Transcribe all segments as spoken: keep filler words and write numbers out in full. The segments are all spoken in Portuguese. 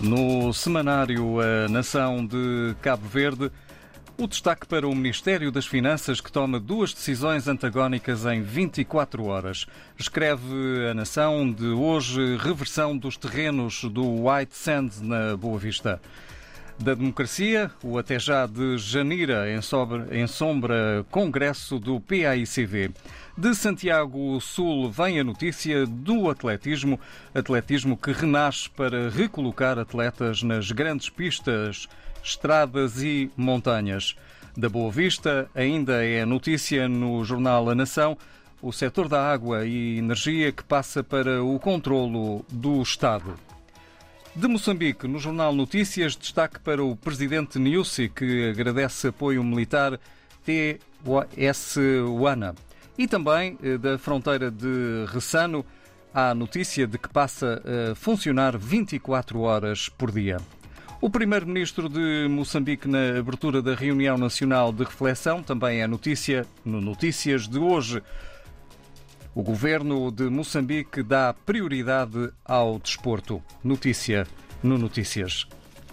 No semanário A Nação de Cabo Verde, o destaque para o Ministério das Finanças, que toma duas decisões antagónicas em vinte e quatro horas. Escreve A Nação de hoje reversão dos terrenos do White Sands na Boa Vista. Da democracia, o até já de Janira em sombra congresso do P A I C V. De Santiago Sul vem a notícia do atletismo, atletismo que renasce para recolocar atletas nas grandes pistas, estradas e montanhas. Da Boa Vista ainda é notícia no jornal A Nação, o setor da água e energia que passa para o controlo do Estado. De Moçambique, no jornal Notícias, destaque para o presidente Nyusi, que agradece apoio militar T S U A N A. E também da fronteira de Ressano, há notícia de que passa a funcionar vinte e quatro horas por dia. O primeiro-ministro de Moçambique, na abertura da reunião nacional de reflexão, também é notícia no Notícias de hoje. O governo de Moçambique dá prioridade ao desporto. Notícia no Notícias.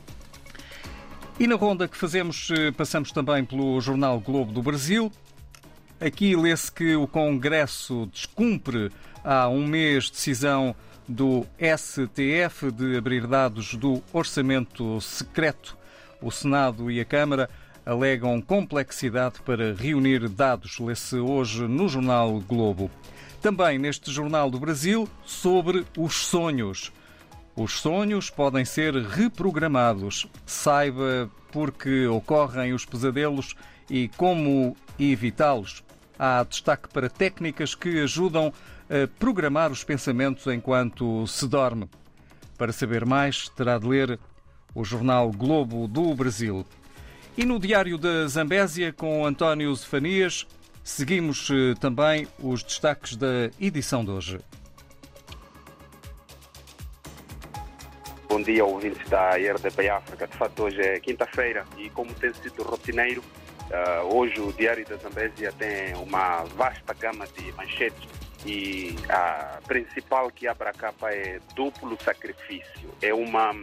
E na ronda que fazemos, passamos também pelo jornal Globo do Brasil. Aqui lê-se que o Congresso descumpre há um mês decisão do S T F de abrir dados do orçamento secreto. O Senado e a Câmara alegam complexidade para reunir dados. Lê-se hoje no jornal Globo. Também neste Jornal do Brasil, sobre os sonhos. Os sonhos podem ser reprogramados. Saiba por que ocorrem os pesadelos e como evitá-los. Há destaque para técnicas que ajudam a programar os pensamentos enquanto se dorme. Para saber mais, terá de ler o Jornal Globo do Brasil. E no Diário da Zambésia, com António Zefanias, seguimos também os destaques da edição de hoje. Bom dia, ouvintes da R D P África. De fato, hoje é quinta-feira e, como tem sido rotineiro, uh, hoje o Diário da Zambésia tem uma vasta gama de manchetes e a principal que abre a capa é duplo sacrifício. É uma,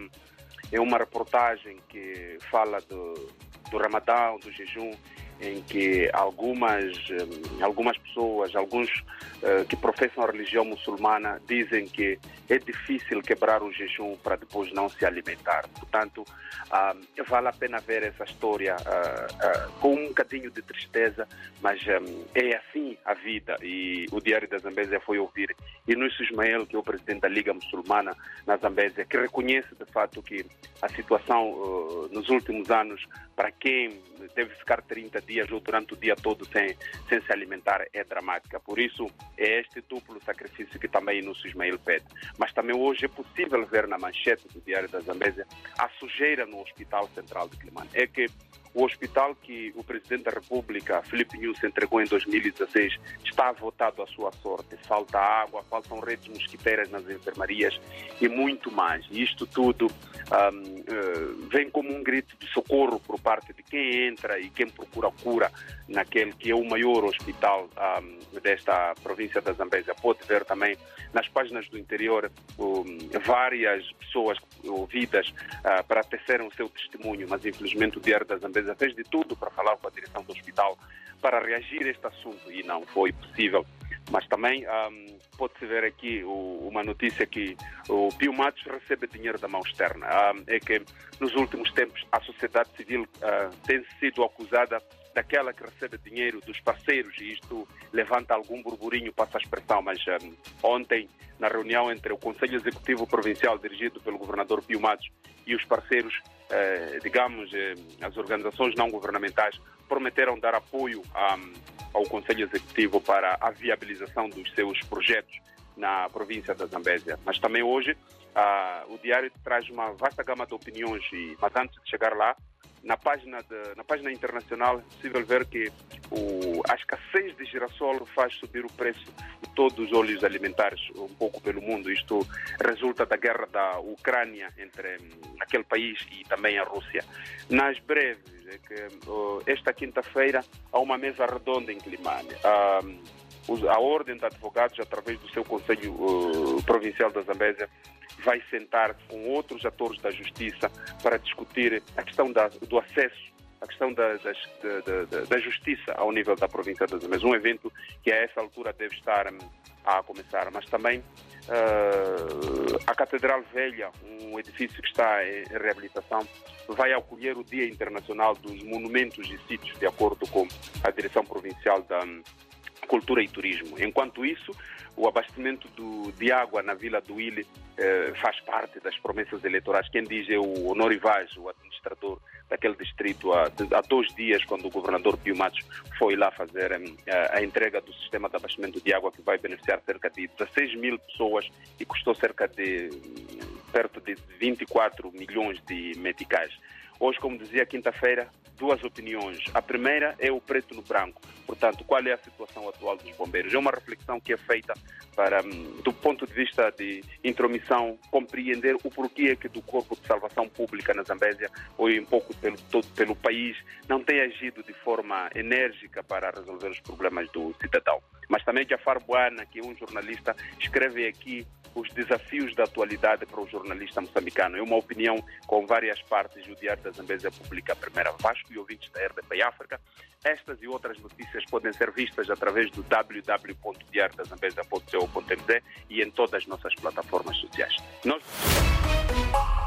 é uma reportagem que fala do, do Ramadão, do jejum, em que algumas, algumas pessoas, alguns uh, que professam a religião muçulmana dizem que é difícil quebrar o jejum para depois não se alimentar. Portanto, uh, vale a pena ver essa história uh, uh, com um bocadinho de tristeza, mas um, é assim a vida. E o Diário da Zambésia foi ouvir Inúcio Ismael, que é o presidente da Liga Muçulmana na Zambésia, que reconhece de fato que a situação uh, nos últimos anos, para quem deve ficar trinta dias ou durante o dia todo sem, sem se alimentar, é dramática. Por isso, é este duplo sacrifício que também Inúcio Ismael pede. Mas também hoje é possível ver na manchete do Diário da Zambésia a sujeira no Hospital Central de Quelimane. É que o hospital que o Presidente da República, Filipe Nyusi, entregou em dois mil e dezesseis está votado à sua sorte. Falta água, faltam redes mosquiteiras nas enfermarias e muito mais. E isto tudo um, uh, vem como um grito de socorro por parte de quem entra e quem procura cura naquele que é o maior hospital um, desta província da Zambésia. Pode ver também nas páginas do interior um, várias pessoas ouvidas uh, para tecerem o seu testemunho, mas infelizmente o Diário da Zambésia fez de tudo para falar com a direção do hospital para reagir a este assunto e não foi possível. Mas também um, pode-se ver aqui o, uma notícia que o Pio Matos recebe dinheiro da mão externa. Um, é que nos últimos tempos a sociedade civil uh, tem sido acusada daquela que recebe dinheiro dos parceiros e isto levanta algum burburinho, passa a expressão, mas um, ontem, na reunião entre o Conselho Executivo Provincial dirigido pelo governador Pio Matos e os parceiros, eh, digamos, eh, as organizações não governamentais, prometeram dar apoio a, ao Conselho Executivo para a viabilização dos seus projetos na província da Zambésia. Mas também hoje ah, o Diário traz uma vasta gama de opiniões, e, mas antes de chegar lá, na página, de, na página internacional é possível ver que o, a escassez de girassol faz subir o preço de todos os óleos alimentares um pouco pelo mundo. Isto resulta da guerra da Ucrânia entre aquele país e também a Rússia. Nas breves, é que uh, esta quinta-feira há uma mesa redonda em Quelimane. Uh, a Ordem de Advogados, através do seu Conselho uh, Provincial da Zambésia, vai sentar com outros atores da justiça para discutir a questão da, do acesso, a questão da, da, da, da justiça ao nível da província de Zambésia. Um evento que a essa altura deve estar a começar, mas também uh, a Catedral Velha, um edifício que está em reabilitação, vai acolher o Dia Internacional dos Monumentos e Sítios, de acordo com a Direção Provincial da Cultura e Turismo. Enquanto isso, o abastecimento do, de água na Vila do Ile eh, faz parte das promessas eleitorais. Quem diz é o Honório Vaz, o administrador daquele distrito, há, há dois dias, quando o governador Pio Matos foi lá fazer eh, a entrega do sistema de abastecimento de água, que vai beneficiar cerca de dezesseis mil pessoas e custou cerca de perto de vinte e quatro milhões de meticais. Hoje, como dizia, quinta-feira, duas opiniões. A primeira é o preto no branco. Portanto, qual é a situação atual dos bombeiros? É uma reflexão que é feita para, do ponto de vista de intromissão, compreender o porquê que do Corpo de Salvação Pública na Zambésia, ou um pouco pelo, todo, pelo país, não tem agido de forma enérgica para resolver os problemas do cidadão. Mas também Jafar Buana, que é um jornalista, escreve aqui os desafios da atualidade para o jornalista moçambicano. É uma opinião com várias partes. O Diário da Zambésia publica a primeira. Vasco e ouvintes da R D P África. Estas e outras notícias podem ser vistas através do w w w ponto diário da zambésia ponto co ponto m z e em todas as nossas plataformas sociais. Nós...